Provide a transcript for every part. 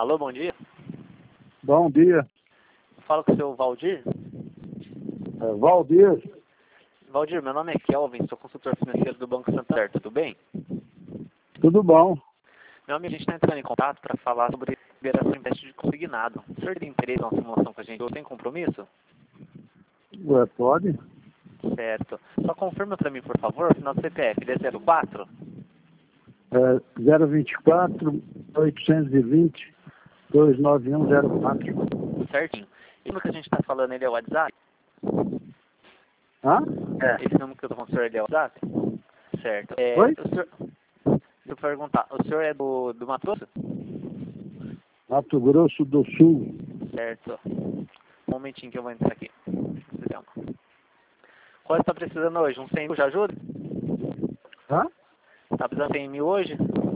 Alô, bom dia. Bom dia. Falo com o seu Valdir. Valdir. Valdir, meu nome é Kelvin, sou consultor financeiro do Banco Santander, tudo bem? Tudo bom? Meu amigo, a gente está entrando em contato para falar sobre liberação de empréstimo de consignado. O senhor tem interesse na simulação com a gente? Tem compromisso? Ué, pode? Certo. Só confirma para mim, por favor, o final do CPF, ele é 04? 024 820 29104. Certinho. Esse número que a gente está falando, ele é o WhatsApp? Hã? Esse número que eu estou falando, o senhor, ele é o WhatsApp? Certo. Oi? O senhor, deixa eu perguntar, o senhor é do Mato Grosso? Mato Grosso do Sul. Certo. Um momentinho que eu vou entrar aqui. Qual você está precisando hoje? Um 100 mil já ajuda? Hã? Está precisando de 100 mil hoje?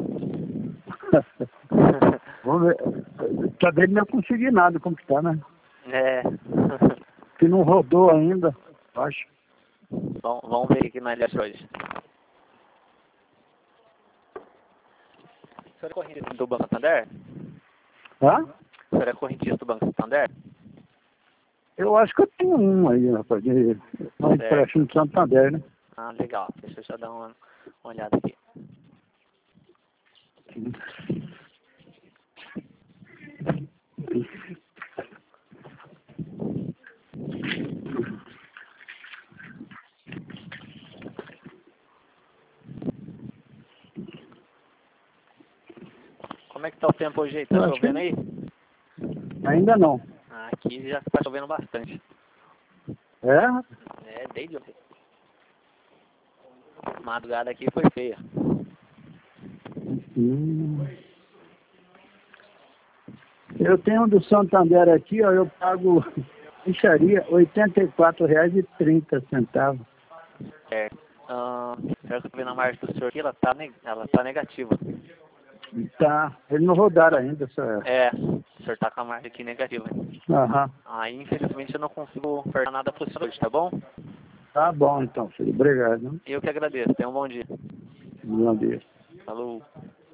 Vamos ver. Tá vendo meu consignado como que tá, né? É. Que não rodou ainda, acho. Vamos ver aqui na ilha hoje. O senhor é correntista do Banco Santander? Hã? O senhor é correntista do Banco Santander? Eu acho que eu tenho um aí, rapaz. Um empréstimo de Santander, né? Ah, legal. Deixa eu já dar uma olhada aqui. Como é que tá o tempo hoje aí? Tá chovendo aí? Ainda não. Ah, aqui já tá chovendo bastante. É? É, desde ontem. Madrugada aqui foi feia. Eu tenho um do Santander aqui, ó, eu pago mixaria R$ 84,30. É. Será que eu tô vendo a margem do senhor aqui? Ela tá negativa. Tá, eles não rodaram ainda. O senhor tá com a margem aqui negativa. Aham. Aí, infelizmente, eu não consigo ofertar nada pro senhor hoje, tá bom? Tá bom, então, filho. Obrigado. Eu que agradeço. Tenha um bom dia. Bom dia. Falou.